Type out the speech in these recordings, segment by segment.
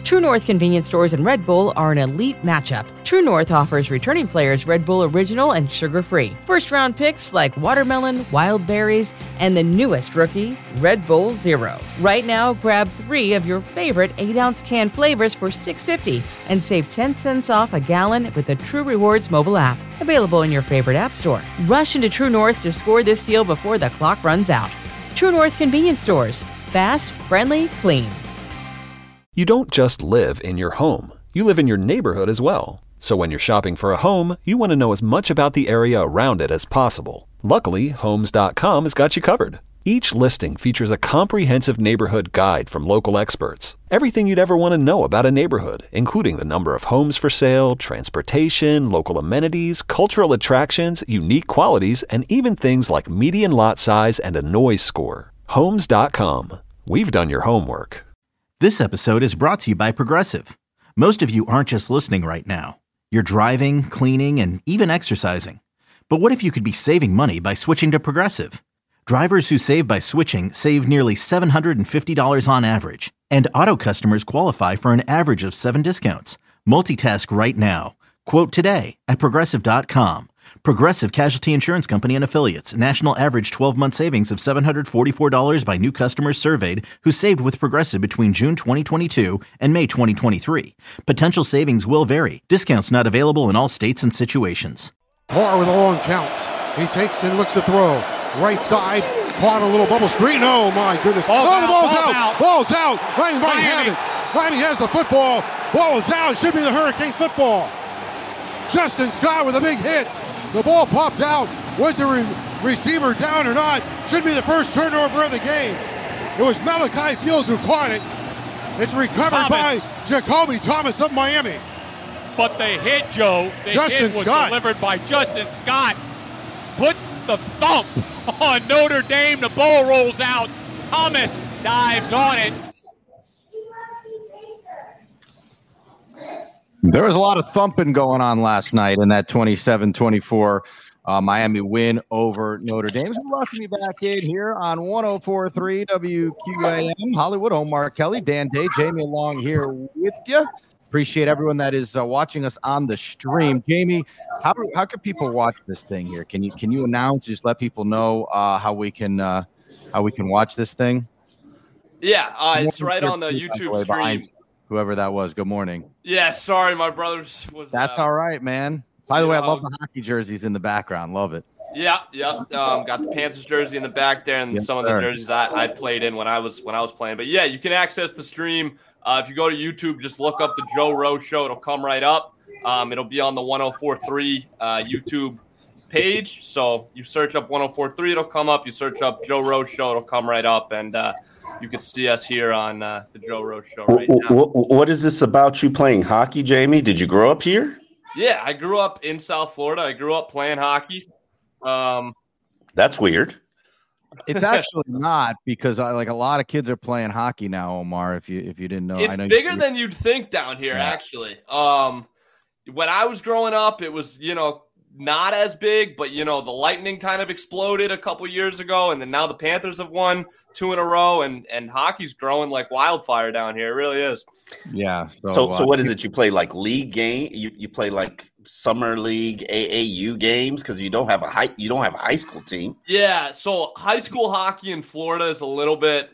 True North convenience stores and Red Bull are an elite matchup. True North offers returning players Red Bull Original and sugar-free. First-round picks like watermelon, wild berries, and the newest rookie, Red Bull Zero. Right now, grab 3 of your favorite 8-ounce can flavors for $6.50 and save 10 cents off a gallon with the True Rewards mobile app. Available in your favorite app store. Rush into True North to score this deal before the clock runs out. True North convenience stores. Fast, friendly, clean. You don't just live in your home. You live in your neighborhood as well. So when you're shopping for a home, you want to know as much about the area around it as possible. Luckily, Homes.com has got you covered. Each listing features a comprehensive neighborhood guide from local experts. Everything you'd ever want to know about a neighborhood, including the number of homes for sale, transportation, local amenities, cultural attractions, unique qualities, and even things like median lot size and a noise score. Homes.com. We've done your homework. This episode is brought to you by Progressive. Most of you aren't just listening right now. You're driving, cleaning, and even exercising. But what if you could be saving money by switching to Progressive? Drivers who save by switching save nearly $750 on average. And auto customers qualify for an average of 7 discounts. Multitask right now. Quote today at Progressive.com. Progressive Casualty Insurance Company and Affiliates. National average 12-month savings of $744 by new customers surveyed who saved with Progressive between June 2022 and May 2023. Potential savings will vary. Discounts not available in all states and situations. Moore with a long count. He takes and looks to throw. Right side, caught a little bubble screen. Oh my goodness. The ball's out. Ball's out. Miami might have it. Miami has the football. Ball is out. It should be the Hurricanes football. Justin Scott with a big hit. The ball popped out. Was the receiver down or not? Should be the first turnover of the game. It was Malachi Fields who caught it. It's recovered by Jacoby Thomas of Miami. But the hit, Joe, the Justin hit was Scott. delivered by Justin Scott. Puts the thump on Notre Dame. The ball rolls out. Thomas dives on it. There was a lot of thumping going on last night in that 27-24 Miami win over Notre Dame. So welcome you back in here on 104.3 WQAM. Hollywood, Omar Kelly, Dan Day, Jamie along here with you. Appreciate everyone that is watching us on the stream. Jamie, how can people watch this thing here? Can you announce, just let people know how we can watch this thing? Yeah, it's right on the YouTube stream. Whoever that was, good morning. Yeah, sorry, my brother's was. That's all right, man. By the way, I love the hockey jerseys in the background. Love it. Yeah. Got the Panthers jersey in the back there, and some of the jerseys I played in when I was playing. But yeah, you can access the stream if you go to YouTube. Just look up the Joe Rose Show; it'll come right up. It'll be on the 104.3 YouTube page. So you search up 104.3, it'll come up. You search up Joe Rose Show, it'll come right up, and you can see us here on the Joe Rose Show right now. What is this about you playing hockey, Jamie? Did you grow up here? Yeah, I grew up in South Florida. I grew up playing hockey. That's weird. It's actually not, because a lot of kids are playing hockey now, Omar, if you didn't know. It's bigger than you'd think down here, actually. When I was growing up, it was, not as big, but, the Lightning kind of exploded a couple years ago, and then now the Panthers have won 2 in a row, and hockey's growing like wildfire down here. It really is. Yeah. So what is it? You play like league game? You play like summer league AAU games because you don't have a high school team. Yeah. So high school hockey in Florida is a little bit,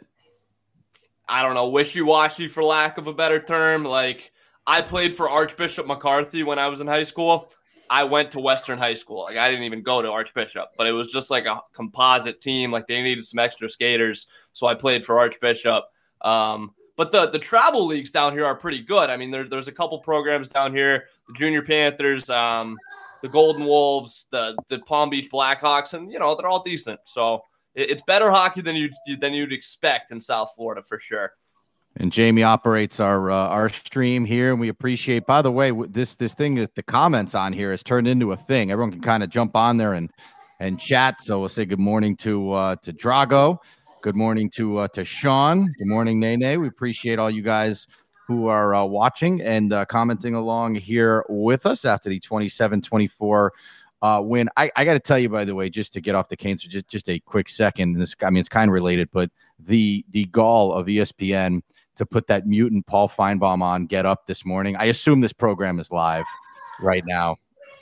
I don't know, wishy-washy for lack of a better term. Like, I played for Archbishop McCarthy when I was in high school. I went to Western High School. Like, I didn't even go to Archbishop, but it was just like a composite team. Like, they needed some extra skaters, so I played for Archbishop. But the travel leagues down here are pretty good. I mean, there's a couple programs down here: the Junior Panthers, the Golden Wolves, the Palm Beach Blackhawks, and they're all decent. So it's better hockey than you'd expect in South Florida for sure. And Jamie operates our stream here, and we appreciate. By the way, this thing that the comments on here has turned into a thing. Everyone can kind of jump on there and chat. So we'll say good morning to Drago, good morning to Sean, good morning Nene. We appreciate all you guys who are watching and commenting along here with us after the 27-24 win. I got to tell you, by the way, just to get off the Canes for just a quick second. It's kind of related, but the gall of ESPN to put that mutant Paul Feinbaum on Get Up this morning. I assume this program is live right now.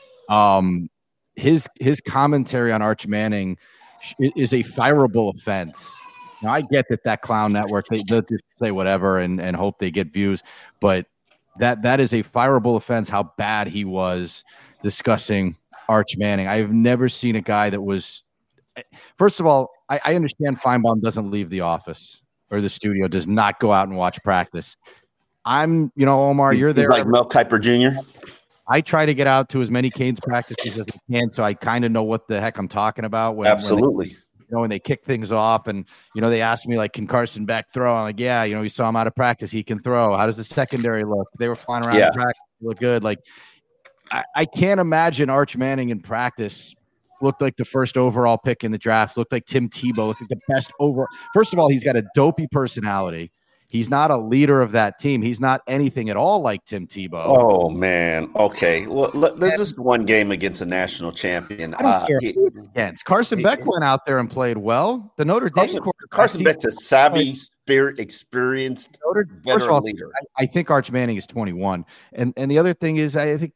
His commentary on Arch Manning is a fireable offense. Now, I get that Clown Network, they'll just say whatever and hope they get views, but that is a fireable offense how bad he was discussing Arch Manning. I've never seen a guy that was – first of all, I understand Feinbaum doesn't leave the office or the studio, does not go out and watch practice. Omar, you're there. Like Mel Kiper Jr.? I try to get out to as many Canes practices as I can, so I kind of know what the heck I'm talking about. Absolutely. When they kick things off and, they ask me, like, can Carson Beck throw? I'm like, yeah, we saw him out of practice. He can throw. How does the secondary look? They were flying around in practice. They look good. Like, I can't imagine Arch Manning in practice looked like the first overall pick in the draft, looked like Tim Tebow, looked like the best overall. First of all, he's got a dopey personality. He's not a leader of that team. He's not anything at all like Tim Tebow. Oh, man. Okay. Well, there's just one game against a national champion. I don't care who it's against. Carson Beck went out there and played well. The Notre Dame Carson Beck's a savvy, experienced veteran leader. I think Arch Manning is 21. And the other thing is, I think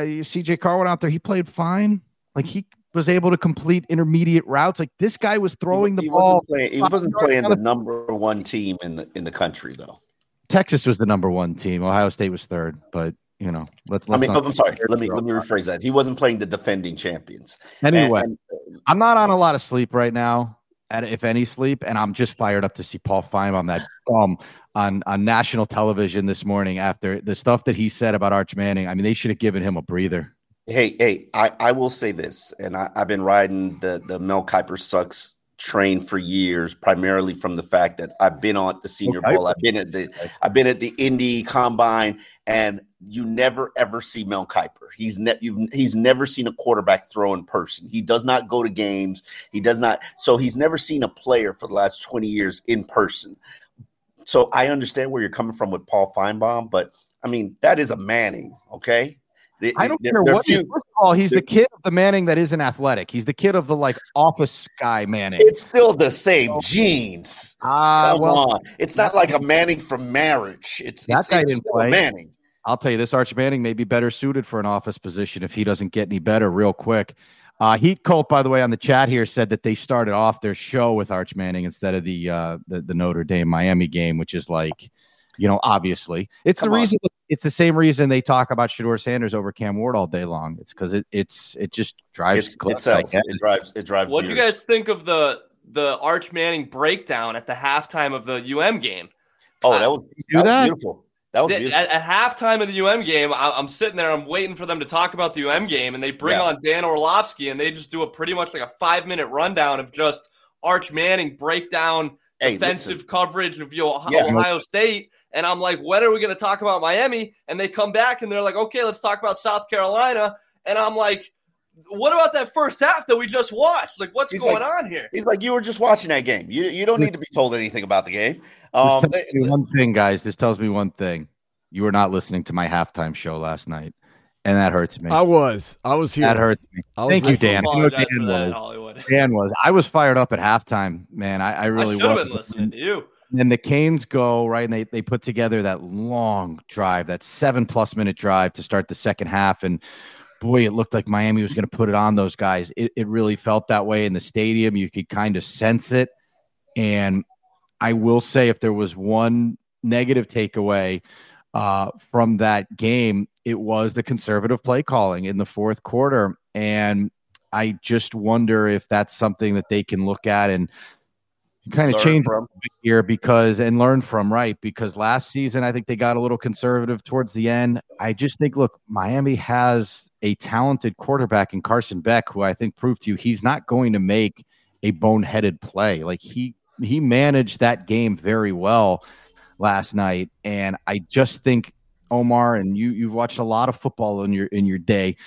CJ Carr went out there. He played fine. Like, he was able to complete intermediate routes. Like, this guy was throwing the ball. He wasn't playing the number one team in the country, though. Texas was the number one team. Ohio State was third, but let's I'm sorry. Let me rephrase that. He wasn't playing the defending champions. Anyway, I'm not on a lot of sleep right now, if any sleep, and I'm just fired up to see Paul Feinbaum, that bum, on national television this morning after the stuff that he said about Arch Manning. I mean, they should have given him a breather. Hey, I will say this, and I've been riding the Mel Kiper sucks train for years, primarily from the fact that I've been on the Senior Bowl, I've been at the Indy Combine, and you never ever see Mel Kiper. He's never seen a quarterback throw in person. He does not go to games. He does not. So he's never seen a player for the last 20 years in person. So I understand where you're coming from with Paul Feinbaum, but I mean, that is a Manning, okay? I don't care what. First of all, he's the kid of the Manning that isn't athletic. He's the kid of the office guy Manning. It's still the same genes. Come on, it's not like a Manning from Marriage. It's didn't play. Manning. I'll tell you, this Arch Manning may be better suited for an office position if he doesn't get any better real quick. Heat Colt, by the way, on the chat here said that they started off their show with Arch Manning instead of the Notre Dame Miami game, which is like. Obviously, it's reason. It's the same reason they talk about Shedeur Sanders over Cam Ward all day long. It's because it just drives. It drives. What do you guys think of the Arch Manning breakdown at the halftime of the UM game? Oh, that was beautiful. That was beautiful. At halftime of the UM game, I'm sitting there. I'm waiting for them to talk about the UM game, and they bring on Dan Orlovsky, and they just do pretty much like a 5-minute rundown of just Arch Manning breakdown. Defensive coverage of Ohio State. And I'm like, when are we going to talk about Miami? And they come back and they're like, okay, let's talk about South Carolina. And I'm like, what about that first half that we just watched? Like, what's going on here? He's like, you were just watching that game. You don't need to be told anything about the game. One thing, guys, this tells me one thing. You were not listening to my halftime show last night. And that hurts me. I was here. That hurts me. Thank you, Dan. Dan was. I was fired up at halftime, man. I really was. I should have been listening to you. And the Canes go, right, and they put together that long drive, that 7+ minute drive to start the second half. And, boy, it looked like Miami was going to put it on those guys. It really felt that way in the stadium. You could kind of sense it. And I will say if there was one negative takeaway from that game, it was the conservative play calling in the fourth quarter. And I just wonder if that's something that they can look at and kind of change here and learn from, right? Because last season, I think they got a little conservative towards the end. I just think, look, Miami has a talented quarterback in Carson Beck, who I think proved to you he's not going to make a boneheaded play. Like he managed that game very well last night. And I just think, Omar, and you've watched a lot of football in your day.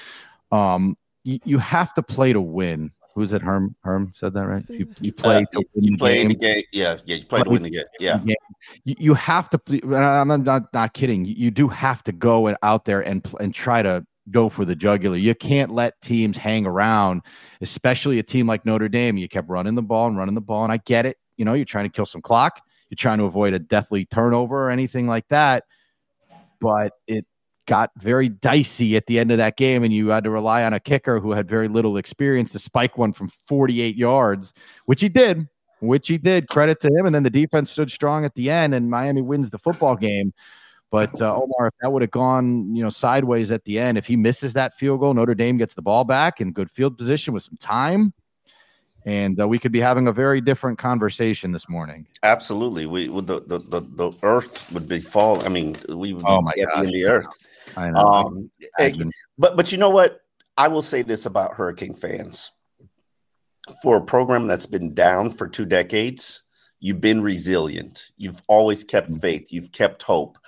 You have to play to win. Who's it? Herm said that, right? You play to win the game. Yeah, you play to win the game. Yeah. You have to. I'm not kidding. You do have to go out there and try to go for the jugular. You can't let teams hang around, especially a team like Notre Dame. You kept running the ball, and I get it. You're trying to kill some clock. you're trying to avoid a deathly turnover or anything like that. But it got very dicey at the end of that game, and you had to rely on a kicker who had very little experience to spike one from 48 yards, which he did. Credit to him. And then the defense stood strong at the end, and Miami wins the football game. But Omar, if that would have gone, sideways at the end, if he misses that field goal, Notre Dame gets the ball back in good field position with some time, and we could be having a very different conversation this morning. Absolutely, the earth would be falling. I mean, we would be in the earth. I know. But you know what? I will say this about Hurricane fans: for a program that's been down for 2 decades, you've been resilient. You've always kept faith. You've kept hope.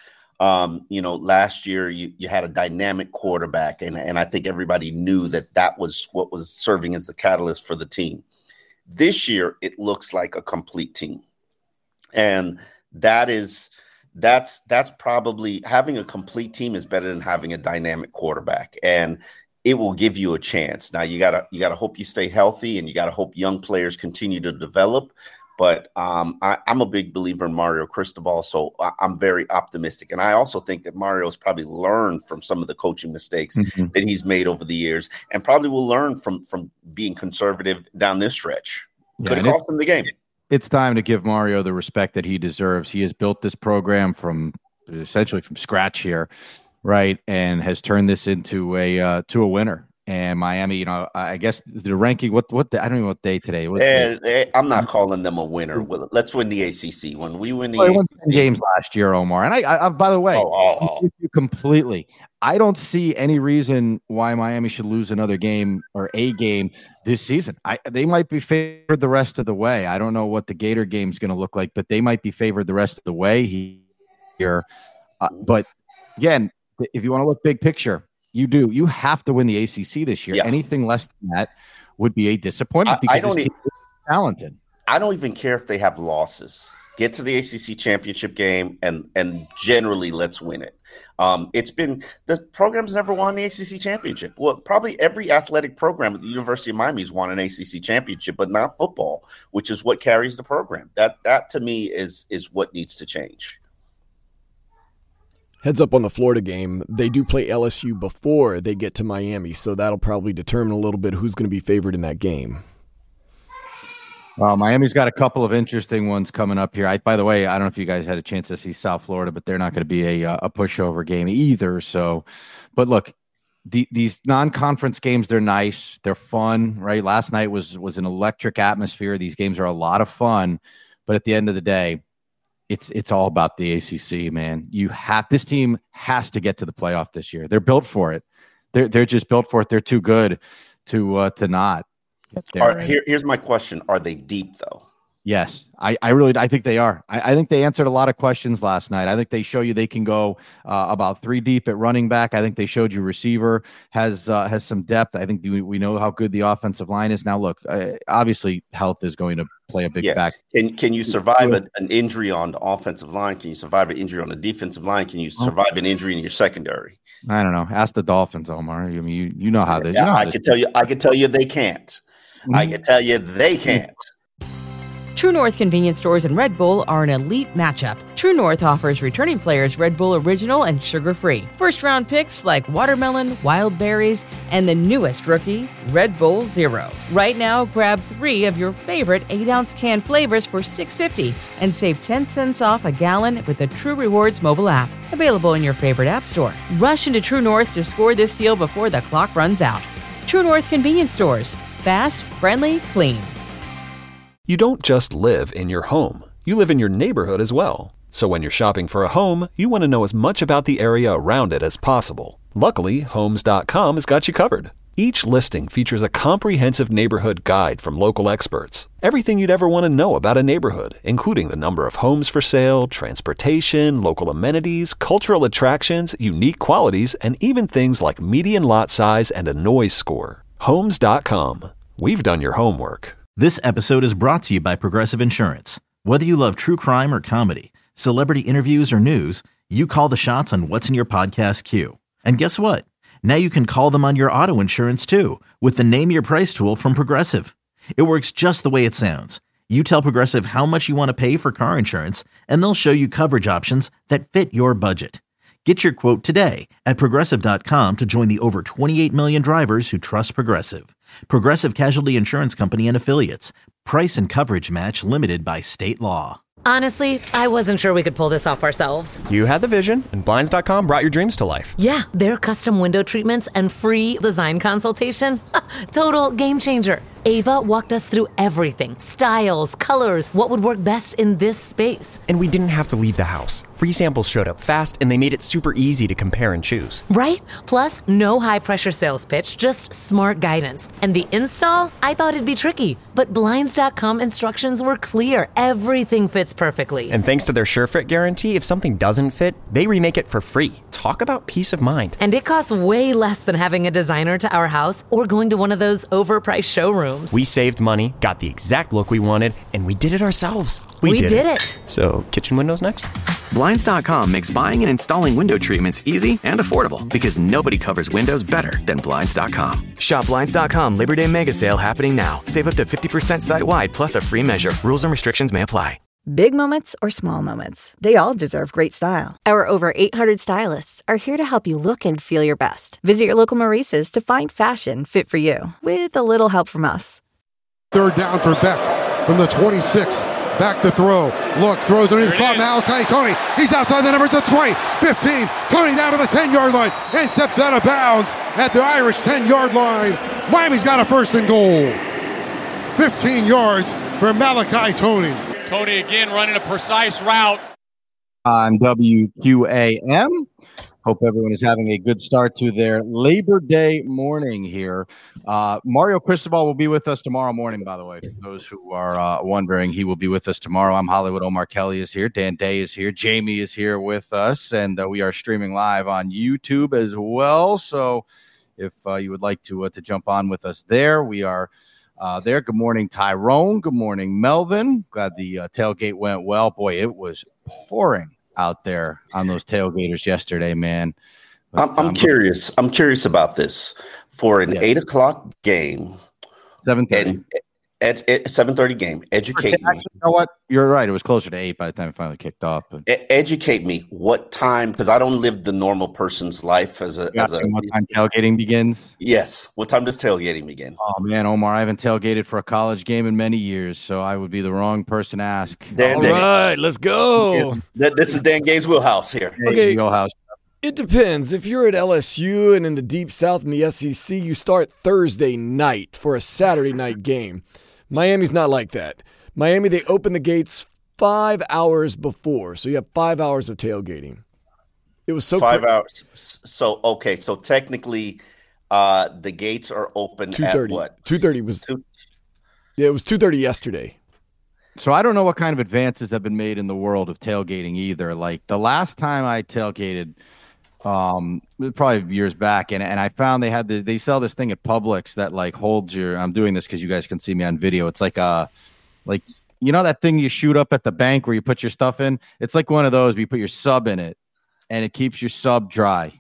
Last year you had a dynamic quarterback, and I think everybody knew that was what was serving as the catalyst for the team. This year, it looks like a complete team. And that's probably, having a complete team is better than having a dynamic quarterback. And it will give you a chance. Now you gotta hope you stay healthy, and you gotta hope young players continue to develop. But I'm a big believer in Mario Cristobal, so I'm very optimistic. And I also think that Mario's probably learned from some of the coaching mistakes that he's made over the years, and probably will learn from being conservative down this stretch. Could have cost him the game. It's time to give Mario the respect that he deserves. He has built this program essentially from scratch here, right, and has turned this into a winner. And Miami, I guess the ranking. What I don't know what day today. I'm not calling them a winner. Let's win the ACC. When we win the ACC, won 10 games last year, Omar. And I by the way, I'm with you completely. I don't see any reason why Miami should lose another game or a game this season. They might be favored the rest of the way. I don't know what the Gator game is going to look like, but they might be favored the rest of the way here. But again, if you want to look big picture, you have to win the ACC this year. Yeah. Anything less than that would be a disappointment because this team is talented. I don't even care if they have losses. Get to the ACC championship game and generally let's win it. It's been, the program's never won the ACC championship. Well, probably every athletic program at the University of Miami has won an ACC championship, but not football, which is what carries the program. That to me is what needs to change. Heads up on the Florida game. They do play LSU before they get to Miami, so that'll probably determine a little bit who's going to be favored in that game. Well, Miami's got a couple of interesting ones coming up here. By the way, I don't know if you guys had a chance to see South Florida, but they're not going to be a pushover game either. So, but look, these non-conference games, they're nice. They're fun, right? Last night was an electric atmosphere. These games are a lot of fun, but at the end of the day, it's all about the ACC, man. This team has to get to the playoff this year. They're built for it. They're just built for it. They're too good to not get there. Here's my question: are they deep though? Yes, I think they are. I think they answered a lot of questions last night. I think they show you they can go about 3 deep at running back. I think they showed you receiver has some depth. I think we know how good the offensive line is. Now, look, obviously health is going to play a big factor. Can you survive an injury on the offensive line? Can you survive an injury on the defensive line? Can you survive an injury in your secondary? I don't know. Ask the Dolphins, Omar. I mean, you know how they. I can tell you they can't. I can tell you they can't. True North convenience stores and Red Bull are an elite matchup. True North offers returning players Red Bull Original and sugar-free. First-round picks like watermelon, wild berries, and the newest rookie, Red Bull Zero. Right now, grab 3 of your favorite 8-ounce can flavors for $6.50 and save 10 cents off a gallon with the True Rewards mobile app. Available in your favorite app store. Rush into True North to score this deal before the clock runs out. True North convenience stores. Fast, friendly, clean. You don't just live in your home. You live in your neighborhood as well. So when you're shopping for a home, you want to know as much about the area around it as possible. Luckily, Homes.com has got you covered. Each listing features a comprehensive neighborhood guide from local experts. Everything you'd ever want to know about a neighborhood, including the number of homes for sale, transportation, local amenities, cultural attractions, unique qualities, and even things like median lot size and a noise score. Homes.com. We've done your homework. This episode is brought to you by Progressive Insurance. Whether you love true crime or comedy, celebrity interviews or news, you call the shots on what's in your podcast queue. And guess what? Now you can call them on your auto insurance too with the Name Your Price tool from Progressive. It works just the way it sounds. You tell Progressive how much you want to pay for car insurance, and they'll show you coverage options that fit your budget. Get your quote today at Progressive.com to join the over 28 million drivers who trust Progressive. Progressive Casualty Insurance Company and Affiliates. Price and coverage match limited by state law. Honestly, I wasn't sure we could pull this off ourselves. You had the vision, and Blinds.com brought your dreams to life. Yeah, their custom window treatments and free design consultation. Total game changer. Ava walked us through everything. Styles, colors, what would work best in this space. And we didn't have to leave the house. Free samples showed up fast, and they made it super easy to compare and choose. Right? Plus, no high-pressure sales pitch, just smart guidance. And the install? I thought it'd be tricky, but Blinds.com instructions were clear. Everything fits perfectly. And thanks to their SureFit guarantee, if something doesn't fit, they remake it for free. Talk about peace of mind. And it costs way less than having a designer to our house or going to one of those overpriced showrooms. We saved money, got the exact look we wanted, and we did it ourselves. We did it. So, kitchen windows next? Blinds.com makes buying and installing window treatments easy and affordable because nobody covers windows better than Blinds.com. Shop Blinds.com Labor Day Mega Sale happening now. Save up to 50% site-wide plus a free measure. Rules and restrictions may apply. Big moments or small moments, they all deserve great style. Our over 800 stylists are here to help you look and feel your best. Visit your local Maurice's to find fashion fit for you, with a little help from us. Third down for Beck from the 26. Back to throw. Looks, throws underneath the clock. Malachi Tony. He's outside the numbers of 20, 15. Tony down to the 10-yard line and steps out of bounds at the Irish 10-yard line. Miami's got a first and goal. 15 yards for Malachi Tony. Tony again running a precise route. On WQAM. Hope everyone is having a good start to their Labor Day morning here. Mario Cristobal will be with us tomorrow morning, by the way. For those who are wondering, he will be with us tomorrow. I'm Hollywood. Omar Kelly is here. Dan Day is here. Jamie is here with us. And we are streaming live on YouTube as well. So if you would like to jump on with us there, we are there. Good morning, Tyrone. Good morning, Melvin. Glad the tailgate went well. Boy, it was pouring out there on those tailgaters yesterday, man. But, I'm curious. I'm curious about this. For an 8 o'clock game, 7:30 at 7:30 game. Educate me. You know what? You're right. It was closer to 8 by the time it finally kicked off. But educate me. What time? Because I don't live the normal person's life as a. What time tailgating begins? Yes. What time does tailgating begin? Oh man, Omar, I haven't tailgated for a college game in many years, so I would be the wrong person to ask. All right, let's go. This is Dan Gay's wheelhouse here. Okay. Wheelhouse. It depends. If you're at LSU and in the Deep South in the SEC, you start Thursday night for a Saturday night game. Miami's not like that. Miami, they open the gates 5 hours before, so you have 5 hours of tailgating. It was so 5 hours. So technically, the gates are open at what? 2:30 was. Yeah, it was 2:30 yesterday. So I don't know what kind of advances have been made in the world of tailgating either. Like the last time I tailgated, probably years back, and I found they sell this thing at Publix that like holds your. I'm doing this because you guys can see me on video. It's like you know that thing you shoot up at the bank where you put your stuff in. It's like one of those where you put your sub in it, and it keeps your sub dry.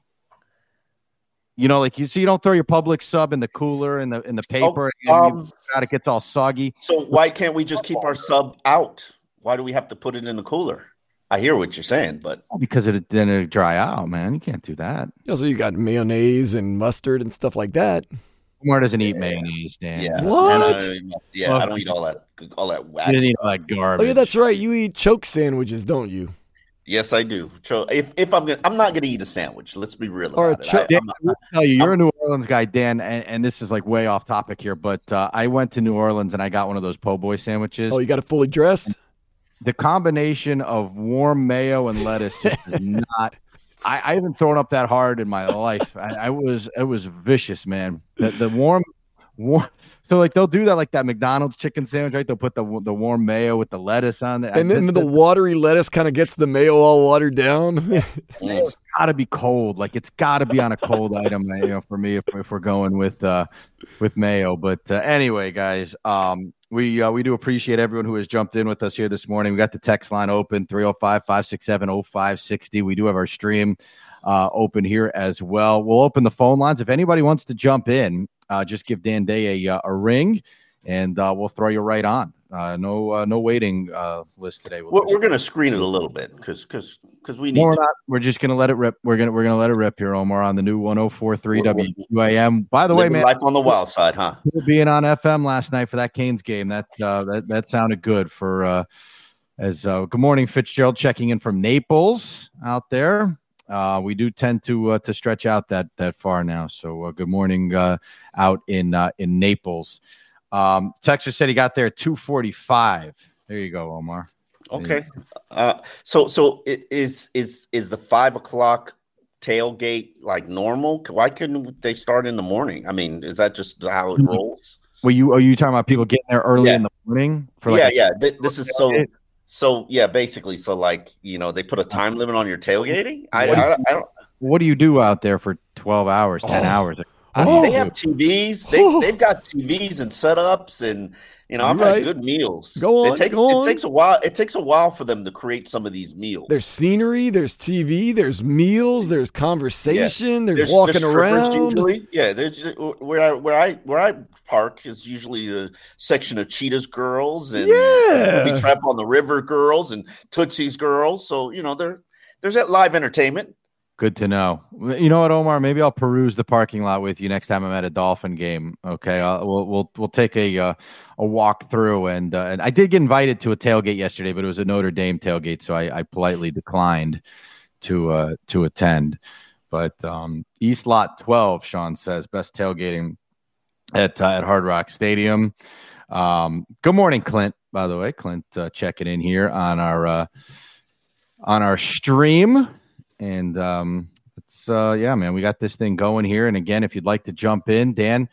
You know, like you don't throw your Publix sub in the cooler in the paper, and it gets all soggy. So why can't we just keep our sub out? Why do we have to put it in the cooler? I hear what you're saying, but because then it'll dry out, man. You can't do that. Also, you got mayonnaise and mustard and stuff like that. Omar doesn't eat mayonnaise, Dan. Yeah. What? I don't eat all that wax. You didn't eat all that garbage. Oh yeah, that's right. You eat choke sandwiches, don't you? Yes, I do. So if I'm not gonna eat a sandwich. Let's be real about it. Dan, I'll tell you, you're a New Orleans guy, Dan, and this is like way off topic here, but I went to New Orleans and I got one of those po' boy sandwiches. Oh, you got it fully dressed? The combination of warm mayo and lettuce just is not. I haven't thrown up that hard in my life. It was vicious, man. The warm. So like they'll do that like that McDonald's chicken sandwich, right? They'll put the warm mayo with the lettuce on it, and then the watery lettuce kind of gets the mayo all watered down. It's got to be cold. Like it's got to be on a cold item, for me if we're going with mayo. But anyway, guys, we do appreciate everyone who has jumped in with us here this morning. We got the text line open 305-567-0560. We do have our stream open here as well. We'll open the phone lines if anybody wants to jump in. Just give Dan Day a ring, and we'll throw you right on. No waiting list today. We're going to screen it a little bit because we need. We're just going to let it rip. We're gonna let it rip here, Omar, on the new 104.3 WQAM. By the way, man, life on the wild side, huh? Being on FM last night for that Canes game, that sounded good. For good morning, Fitzgerald, checking in from Naples out there. We do tend to stretch out that far now. So good morning out in Naples. Texas said he got there at 2:45. There you go, Omar. Okay. So is the 5 o'clock tailgate like normal? Why couldn't they start in the morning? I mean, is that just how it rolls? Are you talking about people getting there early in the morning? This is so basically. So like, they put a time limit on your tailgating. I don't. What do you do out there for 12 hours, 10 hours? They have TVs. They've got TVs and setups, and I've had good meals. It takes a while. It takes a while for them to create some of these meals. There's scenery, there's TV, there's meals, there's conversation, there's walking around. Usually, there's where I park is usually a section of Cheetah's Girls and Booby Trap on the River Girls and Tootsie's Girls. So there's that live entertainment. Good to know. You know what, Omar? Maybe I'll peruse the parking lot with you next time I'm at a Dolphin game. Okay, we'll take a walk through, and I did get invited to a tailgate yesterday, but it was a Notre Dame tailgate, so I politely declined to attend. But East Lot 12, Sean says, best tailgating at Hard Rock Stadium. Good morning, Clint. By the way, Clint checking in here on our stream. And man, we got this thing going here. And again, if you'd like to jump in, Dan,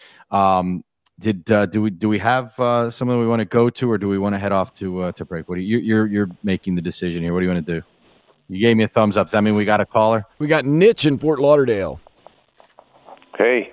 do we have something we want to go to, or do we want to head off to break? What you're making the decision here? What do you want to do? You gave me a thumbs up. Does that mean we got a caller? We got Nitch in Fort Lauderdale. Hey,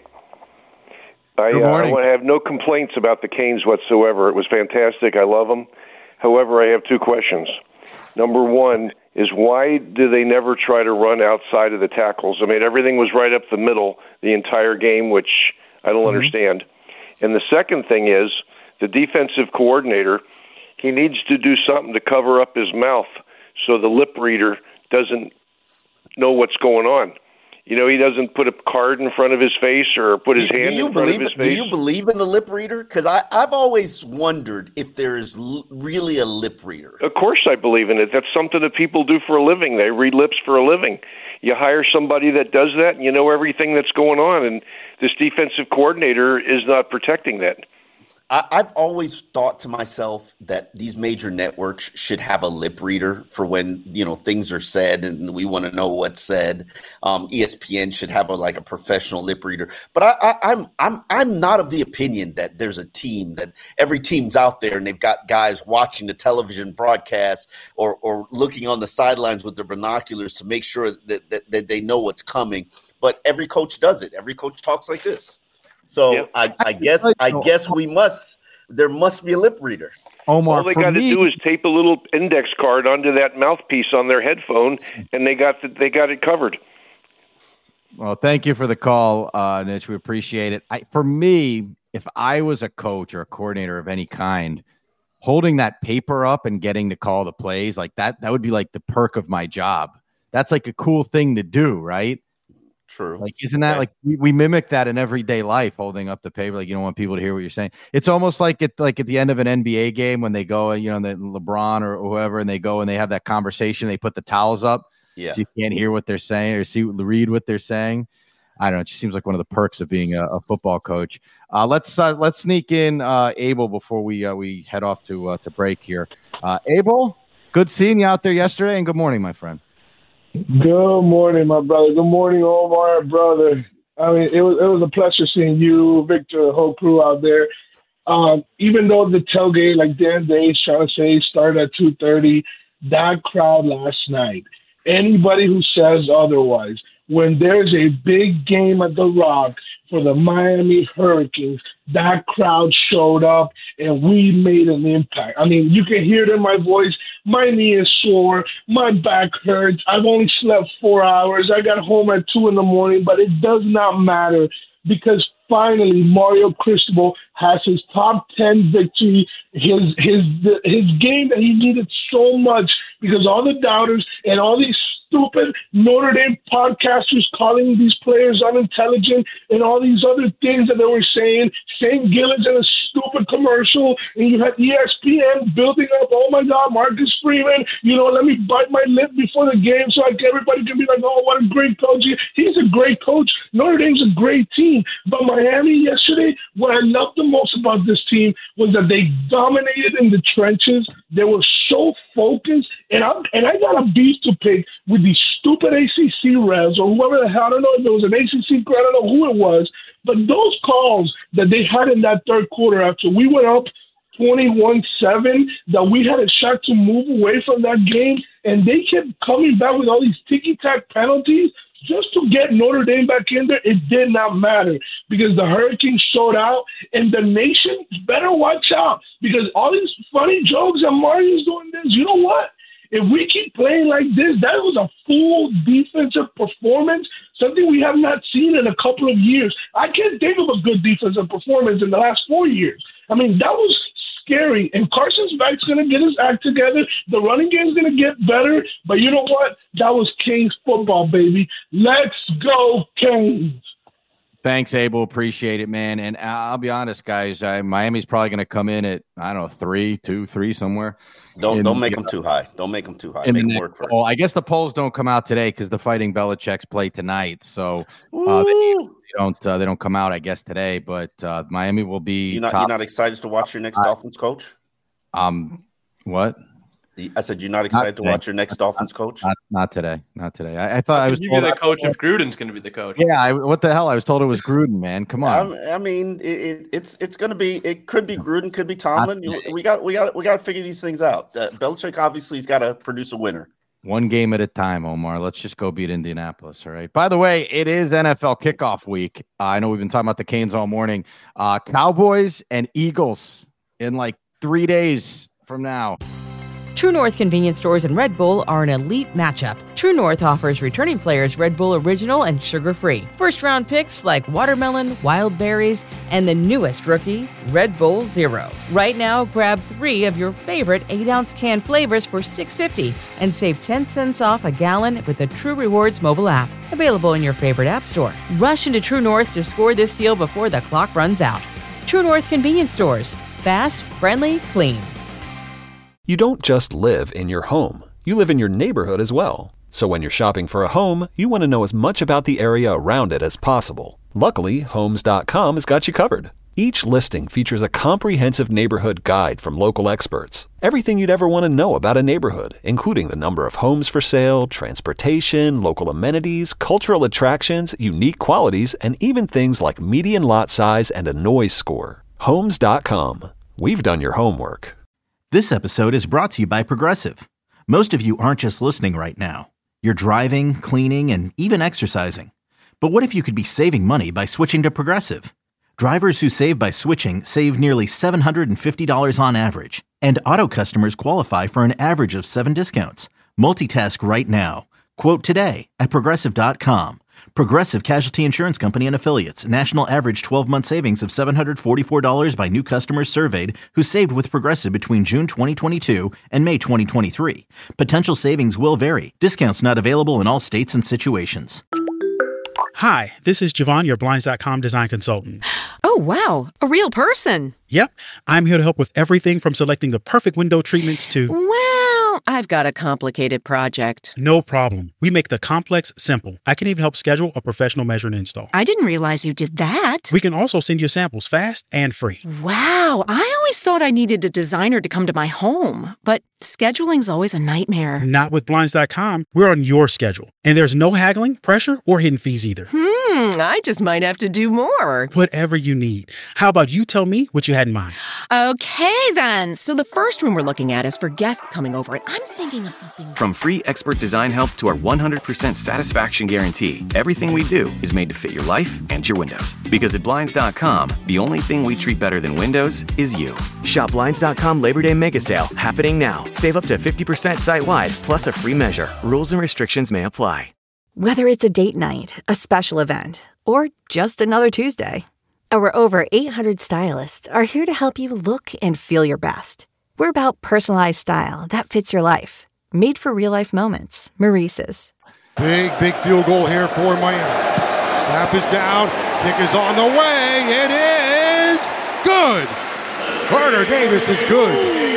I want to have no complaints about the Canes whatsoever. It was fantastic. I love them. However, I have two questions. Number one is, why do they never try to run outside of the tackles? I mean, everything was right up the middle the entire game, which I don't understand. And the second thing is, the defensive coordinator, he needs to do something to cover up his mouth so the lip reader doesn't know what's going on. He doesn't put a card in front of his face or put his hand in front of his face. Do you believe in the lip reader? Because I've always wondered if there is really a lip reader. Of course I believe in it. That's something that people do for a living. They read lips for a living. You hire somebody that does that, and you know everything that's going on, and this defensive coordinator is not protecting that. I've always thought to myself that these major networks should have a lip reader for when things are said and we want to know what's said. ESPN should have a professional lip reader. But I'm not of the opinion that there's a team, that every team's out there and they've got guys watching the television broadcast or looking on the sidelines with their binoculars to make sure that they know what's coming. But every coach does it. Every coach talks like this. So I guess there must be a lip reader. Omar, all they got to do is tape a little index card onto that mouthpiece on their headphone, and they got it covered. Well, thank you for the call, Nitch. We appreciate it. For me, if I was a coach or a coordinator of any kind, holding that paper up and getting to call the plays like that would be like the perk of my job. That's like a cool thing to do, right? True. Like, isn't that like we mimic that in everyday life, holding up the paper? Like, you don't want people to hear what you're saying. It's almost like at the end of an NBA game when they go, the LeBron or whoever, and they go and they have that conversation. They put the towels up, so you can't hear what they're saying or read what they're saying. I don't know. It just seems like one of the perks of being a football coach. Let's sneak in Abel before we head off to break here. Abel, good seeing you out there yesterday, and good morning, my friend. Good morning, my brother. Good morning, Omar, brother. I mean, it was a pleasure seeing you, Victor, the whole crew out there. Even though the tailgate, like Dan Day's trying to say, started at 2:30, that crowd last night, anybody who says otherwise, when there's a big game at The Rock for the Miami Hurricanes, that crowd showed up and we made an impact. I mean, you can hear it in my voice. My knee is sore. My back hurts. I've only slept 4 hours. I got home at 2 a.m, but it does not matter because finally Mario Cristobal has his top 10 victory, his game that he needed so much because all the doubters and all these stupid Notre Dame podcasters calling these players unintelligent and all these other things that they were saying. St. Gilles in a stupid commercial, and you had ESPN building up, oh my God, Marcus Freeman, let me bite my lip before the game so everybody can be like, oh, what a great coach. He's a great coach. Notre Dame's a great team. But Miami yesterday, what I loved the most about this team was that they dominated in the trenches. They were so focused, and I got a beef to pick with these stupid ACC refs or whoever the hell. I don't know if it was an ACC, I don't know who it was, but those calls that they had in that third quarter after we went up 21-7, that we had a shot to move away from that game, and they kept coming back with all these ticky-tack penalties just to get Notre Dame back in there. It did not matter because the Hurricanes showed out, and the nation better watch out because all these funny jokes and Mario's doing this. You know what? If we keep playing like this, that was a full defensive performance, something we have not seen in a couple of years. I can't think of a good defensive performance in the last 4 years. I mean, that was scary. And Carson Beck's going to get his act together. The running game's going to get better. But you know what? That was Canes football, baby. Let's go, Canes. Thanks, Abel. Appreciate it, man. And I'll be honest, guys. Miami's probably going to come in at, 3 somewhere. Don't make them too high. Don't make them too high. Make them work for it. Well, I guess the polls don't come out today because the Fighting Belichick's play tonight. So they don't come out, I guess, today. But Miami will be. You're not excited to watch your next Dolphins coach? What? I said you're not excited to watch your next Dolphins coach? Not today. Not today. I thought I was told the coach if Gruden's going to be the coach. Yeah. What the hell? I was told it was Gruden, man. Come on. I mean, it's going to be. It could be Gruden, could be Tomlin. We got to figure these things out. Belichick obviously has got to produce a winner. One game at a time, Omar. Let's just go beat Indianapolis. All right. By the way, it is NFL kickoff week. I know we've been talking about the Canes all morning. Cowboys and Eagles in like 3 days from now. True North convenience stores and Red Bull are an elite matchup. True North offers returning players Red Bull Original and sugar-free. First-round picks like watermelon, wild berries, and the newest rookie, Red Bull Zero. Right now, grab 3 of your favorite 8-ounce can flavors for $6.50 and save 10 cents off a gallon with the True Rewards mobile app. Available in your favorite app store. Rush into True North to score this deal before the clock runs out. True North convenience stores. Fast, friendly, clean. You don't just live in your home. You live in your neighborhood as well. So when you're shopping for a home, you want to know as much about the area around it as possible. Luckily, Homes.com has got you covered. Each listing features a comprehensive neighborhood guide from local experts. Everything you'd ever want to know about a neighborhood, including the number of homes for sale, transportation, local amenities, cultural attractions, unique qualities, and even things like median lot size and a noise score. Homes.com. We've done your homework. This episode is brought to you by Progressive. Most of you aren't just listening right now. You're driving, cleaning, and even exercising. But what if you could be saving money by switching to Progressive? Drivers who save by switching save nearly $750 on average. And auto customers qualify for an average of 7 discounts. Multitask right now. Quote today at Progressive.com. Progressive Casualty Insurance Company and Affiliates. National average 12-month savings of $744 by new customers surveyed who saved with Progressive between June 2022 and May 2023. Potential savings will vary. Discounts not available in all states and situations. Hi, this is Javon, your Blinds.com design consultant. Oh, wow. A real person. Yep. I'm here to help with everything from selecting the perfect window treatments to... Well, I've got a complicated project. No problem. We make the complex simple. I can even help schedule a professional measure and install. I didn't realize you did that. We can also send you samples fast and free. Wow. I always thought I needed a designer to come to my home, but scheduling's always a nightmare. Not with Blinds.com. We're on your schedule. And there's no haggling, pressure, or hidden fees either. I just might have to do more. Whatever you need. How about you tell me what you had in mind? Okay, then. So the first room we're looking at is for guests coming over, and I'm thinking of something... From free expert design help to our 100% satisfaction guarantee, everything we do is made to fit your life and your windows. Because at Blinds.com, the only thing we treat better than windows is you. Shop Blinds.com Labor Day Mega Sale, happening now. Save up to 50% site-wide, plus a free measure. Rules and restrictions may apply. Whether it's a date night, a special event, or just another Tuesday, Our over 800 stylists are here to help you look and feel your best. We're about personalized style that fits your life. Made for real-life moments. Maurice's. Big field goal here for Miami. Snap is down. Kick is on the way. It is good. Carter Davis is good.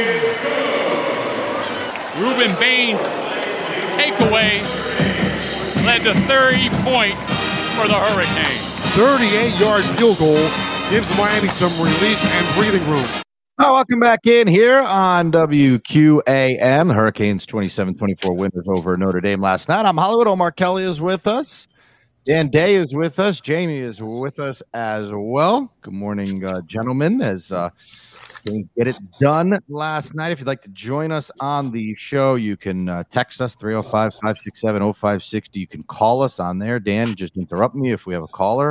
Ruben Baines takeaway led to 30 points for the Hurricanes. 38-yard field goal gives Miami some relief and breathing room. Welcome back in here on WQAM. The Hurricanes 27-24 winners over Notre Dame last night. I'm Hollywood. Omar Kelly is with us. Dan Day is with us. Jamie is with us as well. Good morning, gentlemen, as we get it done last night. If you'd like to join us on the show, you can text us 305-567-0560. You can call us on there. Dan, just interrupt me if we have a caller.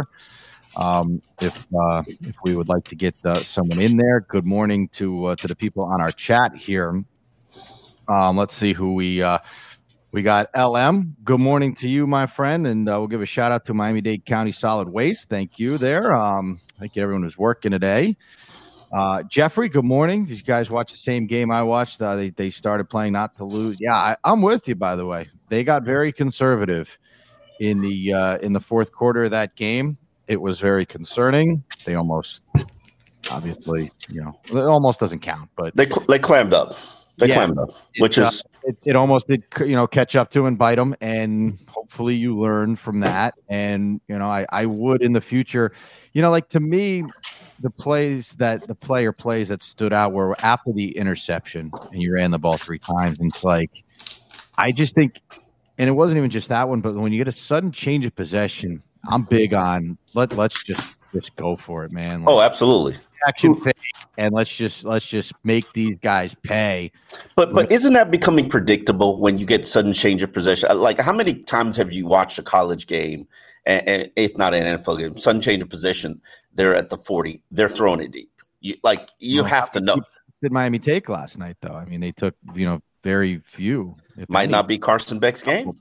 If we would like to get someone in there. Good morning to the people on our chat here. Let's see who we got. LM, good morning to you, my friend, and we'll give a shout out to Miami-Dade County Solid Waste. Thank you there. Thank you everyone who's working today. Jeffrey, good morning. Did you guys watch the same game I watched? They started playing not to lose. Yeah, I'm with you, by the way. They got very conservative in the fourth quarter of that game. It was very concerning. They almost, obviously, it almost doesn't count, but they clammed up. They clammed up, which is it almost did, catch up to and bite them. And hopefully you learn from that. And I would in the future, to me, the plays that the player plays that stood out were after the interception and you ran the ball 3 times. And it's like, I just think, and it wasn't even just that one, but when you get a sudden change of possession, I'm big on let's just go for it, man. Oh, absolutely. Action fake, and let's just make these guys pay. But isn't that becoming predictable when you get sudden change of possession? Like, how many times have you watched a college game, and if not an NFL game, sudden change of possession? They're at the 40. They're throwing it deep. You have to know. Did Miami take last night though? I mean, they took very few. Might not be Carson Beck's game.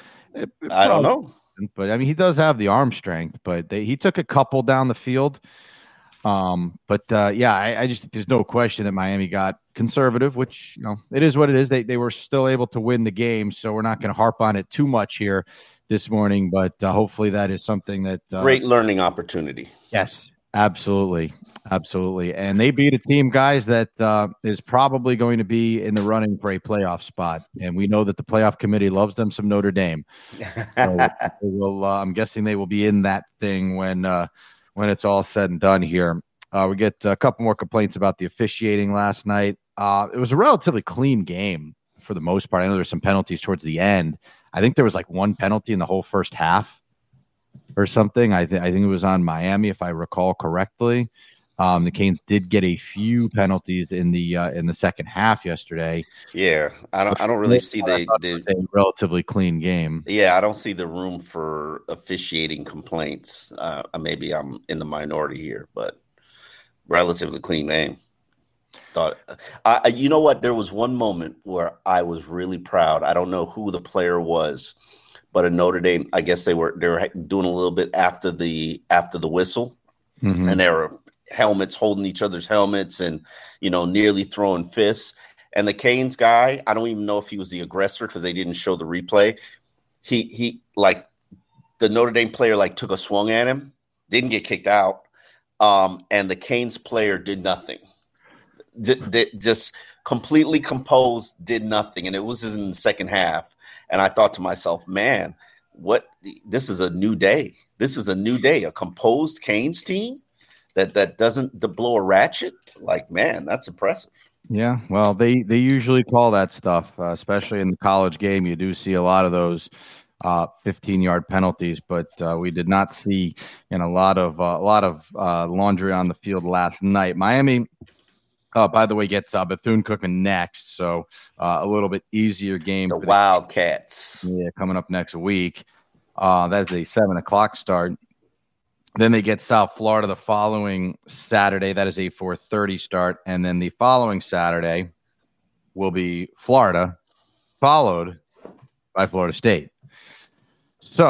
I don't know. But I mean, he does have the arm strength, but he took a couple down the field. I just think there's no question that Miami got conservative, which, it is what it is. They were still able to win the game. So we're not going to harp on it too much here this morning, but hopefully that is something that great learning opportunity. Yes, absolutely. Absolutely. And they beat a team, guys, that is probably going to be in the running for a playoff spot. And we know that the playoff committee loves them some Notre Dame. So I'm guessing they will be in that thing when it's all said and done here. We get a couple more complaints about the officiating last night. It was a relatively clean game for the most part. I know there's some penalties towards the end. I think there was like one penalty in the whole first half or something. I think it was on Miami, if I recall correctly. The Canes did get a few penalties in the second half yesterday. Yeah, I don't really see the relatively clean game. Yeah, I don't see the room for officiating complaints. Maybe I'm in the minority here, but relatively clean game. You know what? There was one moment where I was really proud. I don't know who the player was, but in Notre Dame, I guess they were doing a little bit after the whistle, and they were helmets holding each other's helmets and nearly throwing fists. And the Canes guy, I don't even know if he was the aggressor because they didn't show the replay. He like the Notre Dame player took a swung at him, didn't get kicked out, and the Canes player did nothing. Just completely composed, did nothing, and it was in the second half. And I thought to myself, man, this is a new day. This is a new day. A composed Canes team that doesn't blow a ratchet. Man, that's impressive. Yeah, well, they usually call that stuff, especially in the college game. You do see a lot of those 15-yard penalties, but we did not see a lot of laundry on the field last night. Miami, by the way, gets Bethune-Cookman next, so a little bit easier game. The Wildcats. Yeah, coming up next week. That's a 7:00 start. Then they get South Florida the following Saturday. That is a 4:30 start. And then the following Saturday will be Florida, followed by Florida State. So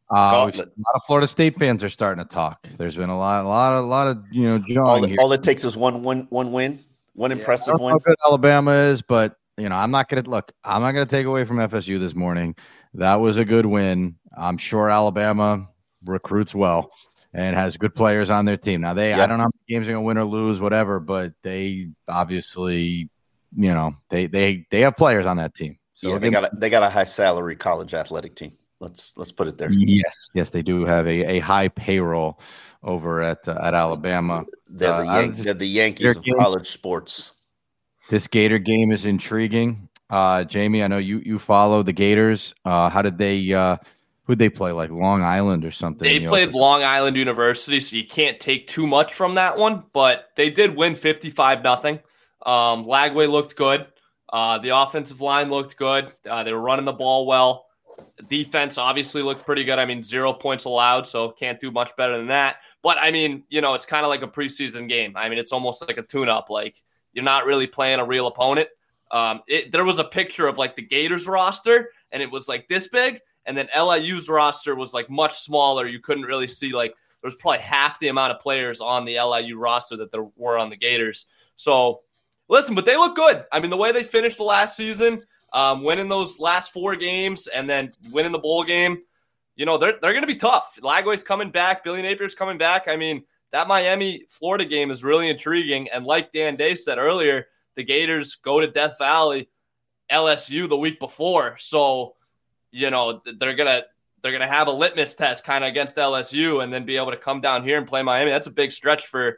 A lot of Florida State fans are starting to talk. There's been a lot of jawing all it takes is one win, one impressive win. How good Alabama is, but I'm not going to take away from FSU this morning. That was a good win. I'm sure Alabama recruits well and has good players on their team. Now I don't know how many games they're going to win or lose, whatever, but they obviously, they have players on that team. So they got a high salary college athletic team. Let's put it there. Yes, they do have a high payroll over at Alabama. They're the Yankees of college sports. This Gator game is intriguing. Jamie, I know you follow the Gators. How did they? Who'd they play? Like Long Island or something? They played Long Island University, so you can't take too much from that one. But they did win 55-0. Lagway looked good. The offensive line looked good. They were running the ball well. Defense obviously looked pretty good. I mean, 0 points allowed, so can't do much better than that. But, I mean, it's kind of like a preseason game. I mean, it's almost like a tune-up. Like, you're not really playing a real opponent. There was a picture of, like, the Gators roster, and it was, like, this big. And then LIU's roster was, like, much smaller. You couldn't really see, like, there was probably half the amount of players on the LIU roster that there were on the Gators. So, listen, but they look good. I mean, the way they finished the last season – winning those last 4 games and then winning the bowl game, they're going to be tough. Lagway's coming back. Billy Napier's coming back. I mean, that Miami-Florida game is really intriguing. And like Dan Day said earlier, the Gators go to Death Valley, LSU the week before. So, they're going to have a litmus test kind of against LSU and then be able to come down here and play Miami. That's a big stretch for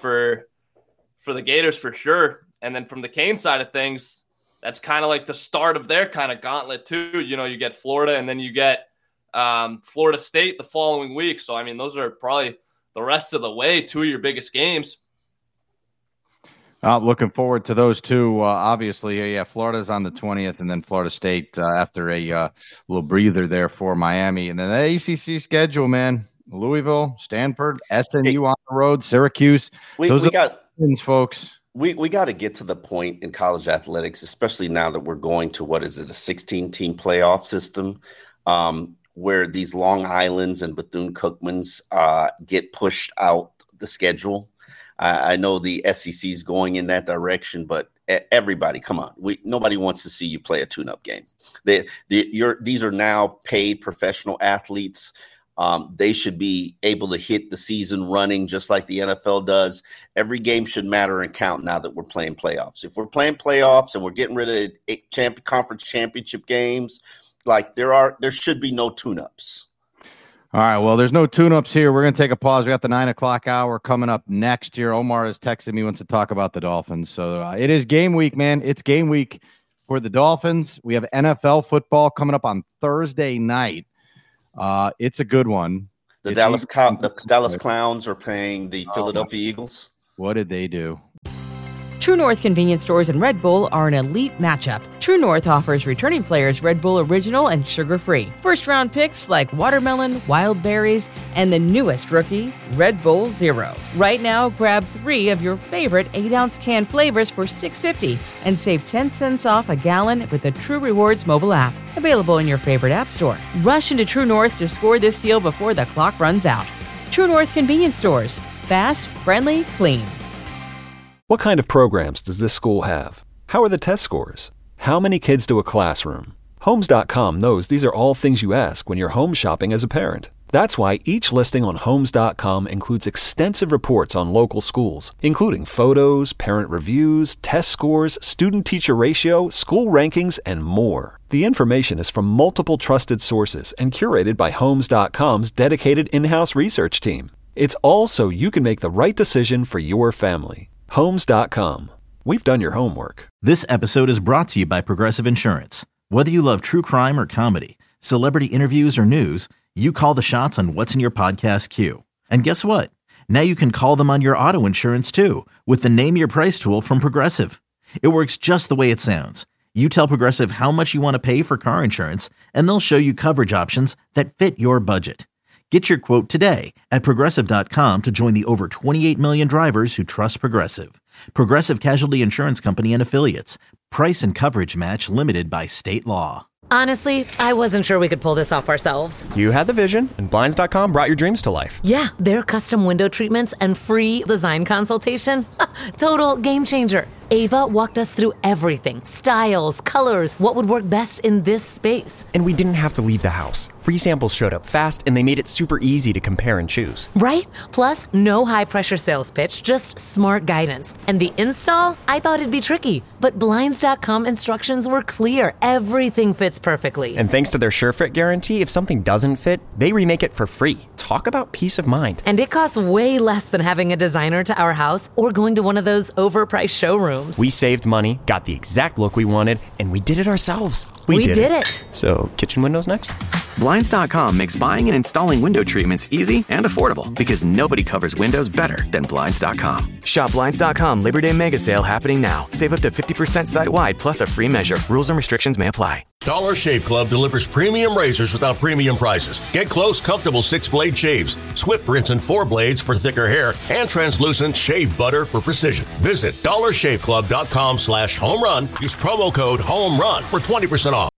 the Gators for sure. And then from the Cane side of things, that's kind of like the start of their kind of gauntlet too. You get Florida and then you get Florida State the following week. So, I mean, those are probably the rest of the way 2 of your biggest games. Looking forward to those two. Obviously, Florida's on the 20th and then Florida State after a little breather there for Miami. And then the ACC schedule, man, Louisville, Stanford, SMU on the road, Syracuse. Those are wins, folks. We got to get to the point in college athletics, especially now that we're going to, a 16-team playoff system, where these Long Islands and Bethune-Cookmans get pushed out the schedule. I know the SEC is going in that direction, but everybody, come on. Nobody wants to see you play a tune-up game. These are now paid professional athletes. They should be able to hit the season running just like the NFL does. Every game should matter and count now that we're playing playoffs. If we're playing playoffs and we're getting rid of conference championship games, like there should be no tune-ups. All right, well, there's no tune-ups here. We're going to take a pause. We got the 9 o'clock hour coming up next year. Omar has texted me, wants to talk about the Dolphins. So it is game week, man. It's game week for the Dolphins. We have NFL football coming up on Thursday night. It's a good one. The Dallas Clowns are playing the Philadelphia Eagles. What did they do? True North convenience stores and Red Bull are an elite matchup. True North offers returning players Red Bull Original and sugar-free. First-round picks like watermelon, wild berries, and the newest rookie, Red Bull Zero. Right now, grab 3 of your favorite 8-ounce can flavors for $6.50 and save 10 cents off a gallon with the True Rewards mobile app. Available in your favorite app store. Rush into True North to score this deal before the clock runs out. True North convenience stores. Fast, friendly, clean. What kind of programs does this school have? How are the test scores? How many kids do a classroom? Homes.com knows these are all things you ask when you're home shopping as a parent. That's why each listing on Homes.com includes extensive reports on local schools, including photos, parent reviews, test scores, student-teacher ratio, school rankings, and more. The information is from multiple trusted sources and curated by Homes.com's dedicated in-house research team. It's all so you can make the right decision for your family. Homes.com. We've done your homework. This episode is brought to you by Progressive Insurance. Whether you love true crime or comedy, celebrity interviews or news, you call the shots on what's in your podcast queue. And guess what? Now you can call them on your auto insurance too with the Name Your Price tool from Progressive. It works just the way it sounds. You tell Progressive how much you want to pay for car insurance, and they'll show you coverage options that fit your budget. Get your quote today at Progressive.com to join the over 28 million drivers who trust Progressive. Progressive Casualty Insurance Company and Affiliates. Price and coverage match limited by state law. Honestly, I wasn't sure we could pull this off ourselves. You had the vision, and Blinds.com brought your dreams to life. Yeah, their custom window treatments and free design consultation. Total game changer. Ava walked us through everything. Styles, colors, what would work best in this space. And we didn't have to leave the house. Free samples showed up fast, and they made it super easy to compare and choose. Right? Plus, no high-pressure sales pitch, just smart guidance. And the install? I thought it'd be tricky, but Blinds.com instructions were clear. Everything fits perfectly. And thanks to their SureFit guarantee, if something doesn't fit, they remake it for free. Talk about peace of mind. And it costs way less than having a designer to our house or going to one of those overpriced showrooms. We saved money, got the exact look we wanted, and we did it ourselves. We did it. So, kitchen windows next? Blinds.com makes buying and installing window treatments easy and affordable because nobody covers windows better than Blinds.com. Shop Blinds.com Labor Day Mega Sale happening now. Save up to 50% site-wide plus a free measure. Rules and restrictions may apply. Dollar Shave Club delivers premium razors without premium prices. Get close, comfortable 6-blade shaves, swift rinse and 4 blades for thicker hair, and translucent shave butter for precision. Visit dollarshaveclub.com/home run. Use promo code HOME RUN for 20% off.